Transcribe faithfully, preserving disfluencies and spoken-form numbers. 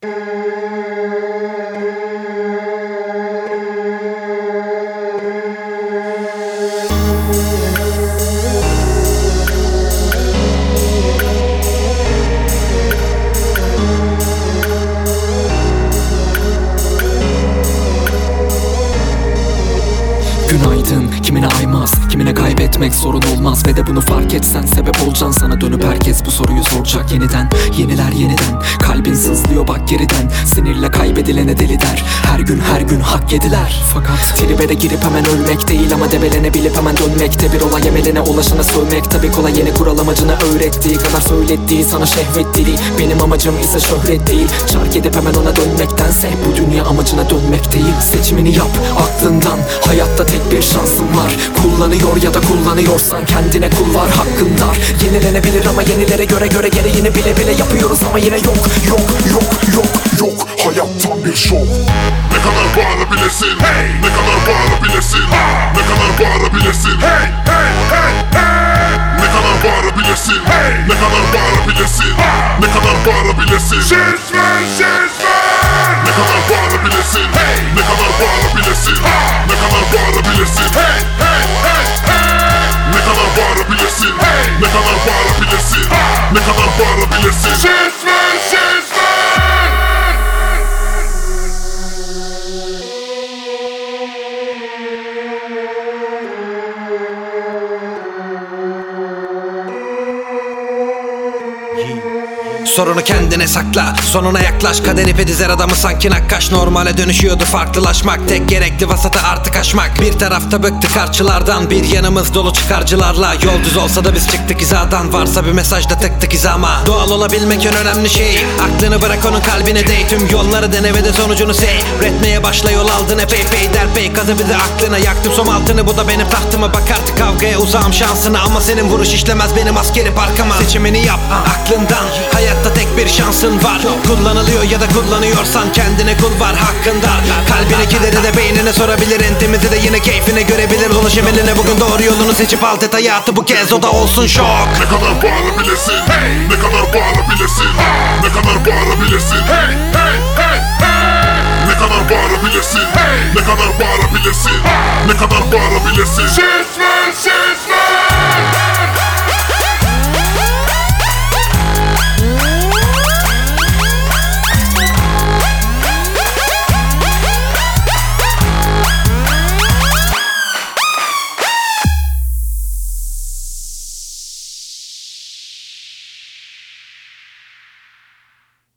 Günaydın, kimine aymaz, kimine kaybetmek sorun olmaz. Ve de bunu fark etsen sebep olacaksın, sana dönüp herkes bu soruyu soracak yeniden. Yeniler yeniden, kalbin sızlıyor bak geriden. Sinirle kaybedilene deli der, her gün her gün hak yediler. Fakat tribe de girip hemen ölmek değil, ama debelenebilip hemen dönmekte. Bir olay emeline ulaşana sövmek tabi kolay, yeni kural amacına öğrettiği kadar söylettiği sana şehvet dili. Benim amacım ise şöhret değil, çark edip hemen ona dönmektense bu dünya amacına dönmek değil. Seçimini yap aklından, hayatta tek bir şansın var. Kullanıyor ya da kullanıyorsan kendine kul var, hakkın dar. Yenilenebilir ama yenilere göre göre gereğini bile bile yapıyoruz ama yine yok yok yok yok yok. Hayattan bir şok. Ne kadar bağırabilirsin, hey. Ne kadar bağırabilirsin, ha. Ne kadar bağırabilirsin, hey, hey, hey, hey. Ne kadar bağırabilirsin, hey. Ne kadar bağırabilirsin, ha. Ne kadar bağırabilirsin, şişman şişman. Ne kadar bağırabilirsin, hey. Ne kadar bağırabilirsin, ha. Ne kadar bağırabilirsin, hey, hey, hey, hey. Ne kadar bağırabilirsin, hey. Ne kadar bağırabilirsin, ha. Ne kadar bağırabilirsin, şişman şişman. Sorunu kendine sakla, sonuna yaklaş. Kader ipi dizer adamı sanki nakkaş. Normale dönüşüyordu farklılaşmak, tek gerekli vasatı artık aşmak. Bir tarafta bıktık artçılardan, bir yanımız dolu çıkarcılarla. Yol düz olsa da biz çıktık hizadan, varsa bir mesajda tıktık hizama. Doğal olabilmek en önemli şey, aklını bırak onun kalbine değ. Tüm yolları dene ve de sonucunu sey. Üretmeye başla, yol aldın epey peyderpey. Kazı bir de aklına, yaktım som altını, bu da benim tahtıma. Bak artık kavgaya uzağım şansına, ama senin vuruş işlemez benim askeri parkama. Seçimini yap aklından, hayatta tek bir şansın var. Kullanılıyor ya da kullanıyorsan kendine kul var, hakkında. Kalbindekileri de beynine sorabilir, entimizi de yine keyfine görebilir. Ulaşım eline bugün doğru yolunu seçip alt et hayatı, bu kez o da olsun şok. Ne kadar bağırabilirsin, hey. Ne kadar bağırabilirsin, ha. Ne kadar bağırabilirsin, hey, hey, hey, hey. Ne kadar bağırabilirsin, hey. Ne kadar bağırabilirsin, ha. Ne kadar bağırabilirsin, şişman.